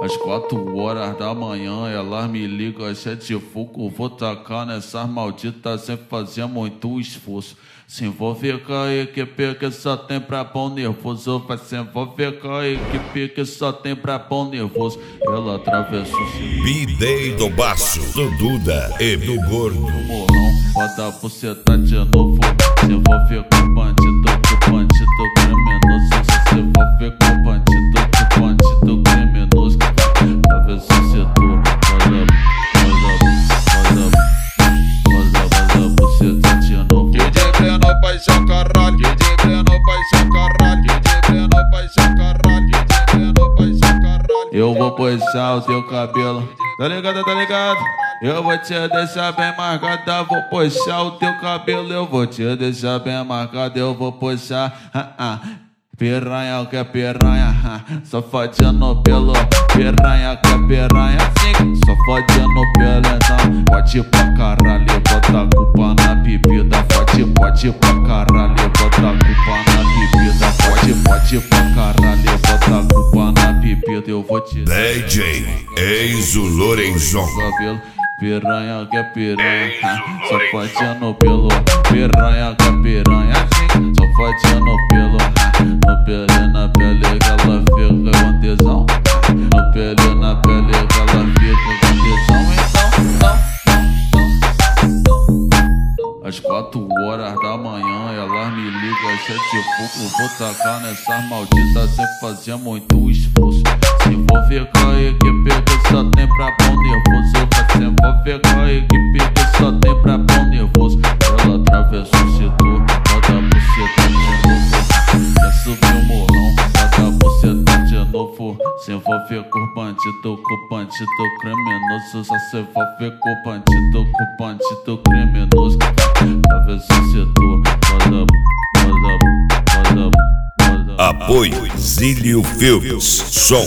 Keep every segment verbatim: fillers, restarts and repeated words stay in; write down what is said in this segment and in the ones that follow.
Às quatro horas da manhã, elas me ligam, às sete fogo, vou tacar nessas malditas sem fazer muito esforço. Se envolver com a equipe que só tem pra bom nervoso. Vai se envolver com a equipe que só tem pra bom nervoso. Ela atravessou o B-Day do Baço, do Duda e do Gordo. morrão, bota a buceta de novo. Se envolver com o bandido, com o bandido criminoso. Se envolver com o bandido, com o bandido criminoso. Atravessou o setor, olha, olha, olha, olha, olha a buceta de novo. D J Breno, paixão caralho, D J Breno, paixão caralho, D J Breno, paixão caralho, D J Breno, paixão caralho. Eu vou puxar o teu cabelo, tá ligado, tá ligado? Eu vou te deixar bem marcada, vou puxar o teu cabelo. Eu vou te deixar bem marcada, eu vou puxar. Ah, ah. Piranha que é piranha, ah. Safadinho pelo piranha que é piranha, sim. Safadinho pelo então. Pode pra caralho, bota a culpa na bebida. Pode, pode pra caralho, bota a culpa na bebida. Pode, pode pra caralho, bota a culpa na bebida. Eu vou te D J Enzo Lorenzon. cabelo, piranha que é piranha, safadinho pelo piranha que é piranha, sim. Safadinho pelo, no pele, na pele que ela fica com tesão. No pele, na pele que ela fica com tesão. Então, então, então. Às quatro horas da manhã, elas me ligam, às sete pouco, vou tacar nessas malditas sem fazer muito esforço. Se envolver com a equipe que só tem pra bom nervoso. Vai se envolver com a equipe que só tem pra bom nervoso. Ela atravessou o setor, bota a buceta de novo. Quer subir o morrão, bota a buceta de novo. Se envolver com o bandido, com o bandido criminoso. Só se envolver com o bandido, com o bandido criminoso. Atravessou o setor, bota, bota, bota, bota. Apoio Zílio Filmes, som,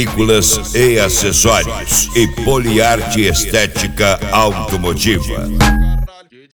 películas e acessórios e Poliarte Estética Automotiva.